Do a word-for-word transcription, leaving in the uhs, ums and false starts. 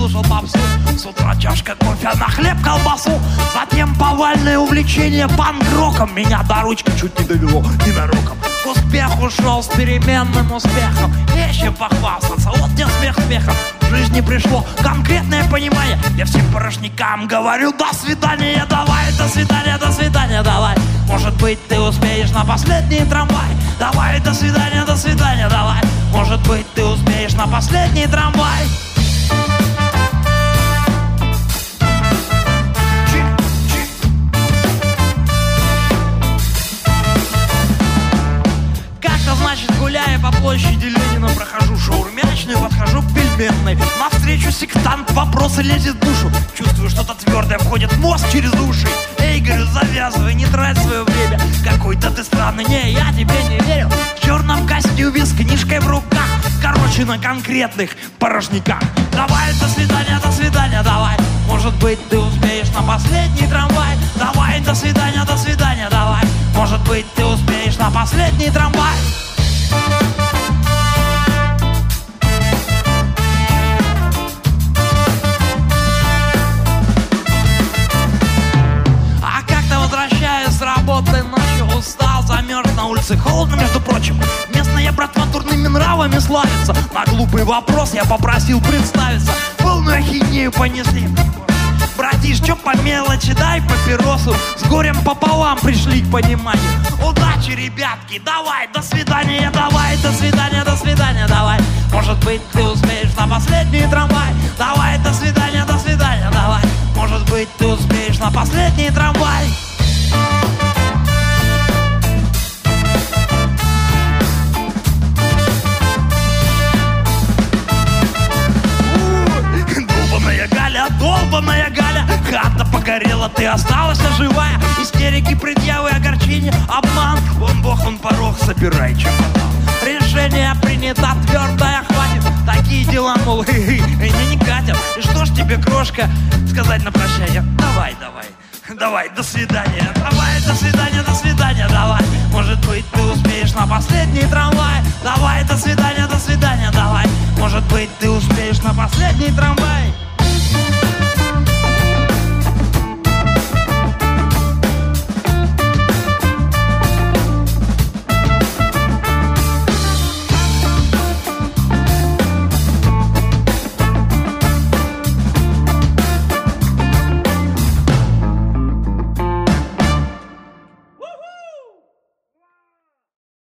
слушал попсу. С утра чашка кофе, на хлеб колбасу. Затем повальное увлечение панк-роком. Меня до ручки чуть не довело ненароком. К успеху шел с переменным успехом. Вещи похвастаться, вот тебе смех смехом. В жизни пришло конкретное понимание. Я всем порожникам говорю: до свидания, давай, до свидания, до свидания, давай. Может быть, ты успеешь на последний трамвай. Давай, до свидания, до свидания, давай. Может быть, ты успеешь на последний трамвай. Как-то, значит, гуляя по площади Ленина, прохожу шаурмячную, подхожу к пельменной. Навстречу сектант, вопросы лезет в душу. Чувствую, что-то твердое входит в мозг через уши. Эй, говорю, завязывай, не трать свое время. Какой-то ты странный, не, я тебе не верю. В черном костюме с книжкой в руках. Короче, на конкретных порожниках. Давай, до свидания, до свидания, давай. Может быть, ты успеешь на последний трамвай. Давай, до свидания, до свидания, давай. Может быть, ты успеешь на последний трамвай. А как-то возвращаясь с работы ночью, устал, замерз, на улице холодно, между прочим. Местная братва дурными нравами славится. На глупый вопрос я попросил представиться. Полную ахинею понесли. Братиш, чё по мелочи, дай папиросу. С горем пополам пришли к пониманию. Удачи, ребятки, давай, до свидания, давай, до свидания, до свидания, давай. Может быть, ты успеешь на последний трамвай. Давай, до свидания, до свидания, давай. Может быть, ты успеешь на последний трамвай. Долбаная Галя, долбаная Галя, хата погорела, ты осталась живая. Истерики, предъявы, огорчения, обман. Вон бог, он порог, собирай чемодан. Решение принято, твердое, хватит. Такие дела, мол, мне не катят. И что ж тебе, крошка, сказать на прощание? Давай, давай, давай, до свидания. Давай, до свидания, до свидания, давай. Может быть, ты успеешь на последний трамвай. Давай, до свидания, до свидания, давай. Может быть, ты успеешь на последний трамвай.